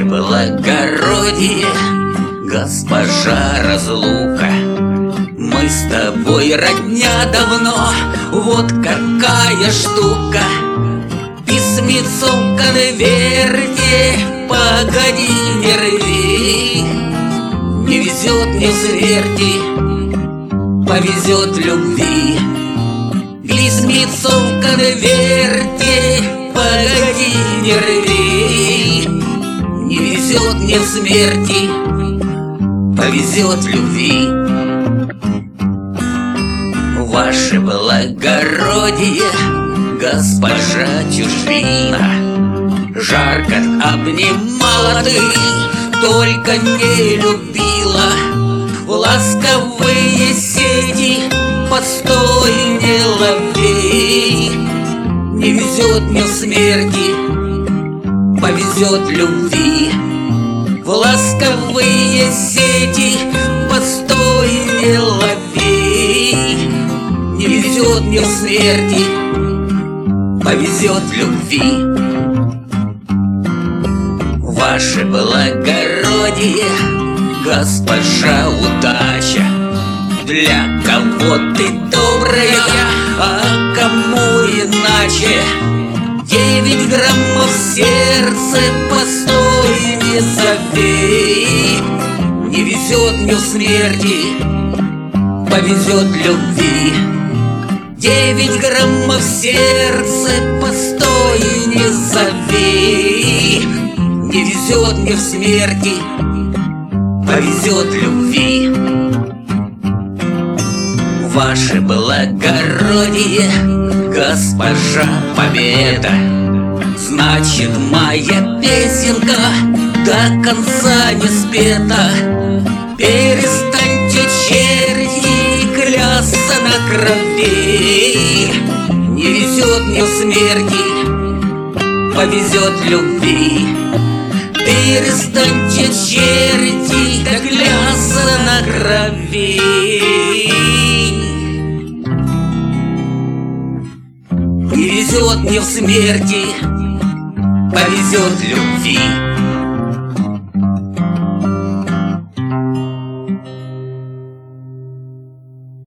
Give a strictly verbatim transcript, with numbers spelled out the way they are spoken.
благородие, госпожа разлука. Мы с тобой родня давно, вот какая штука. Письмецо в конверте, погоди, не рви. Не везет мне в смерти, повезет в любви. Письмецо в конверте, погоди, не рви. Не везет мне в смерти, повезет в любви. Ваше благородие, госпожа чужбина, жарко обнимала ты, только не любила. В ласковые сети постой, не лови. Не везет мне в смерти, повезет в любви. В ласковые сети постой, не лови. Не везет мне в смерти, повезет в любви. Ваше благородие, госпожа удача, для кого ты добрая, а кому иначе. Девять граммов сердце, постой, не забей. Не везет мне в смерти, повезет в любви. Девять граммов сердце, постой, не забей. Не везет мне в смерти, повезет в любви. Ваше благородие, госпожа победа, значит, моя песенка до конца не спета. Перестаньте, черти, клясться на крови. Не везет мне в смерти, повезет в любви. Перестаньте, черти, клясться на крови. Не везет мне в смерти, повезет в любви.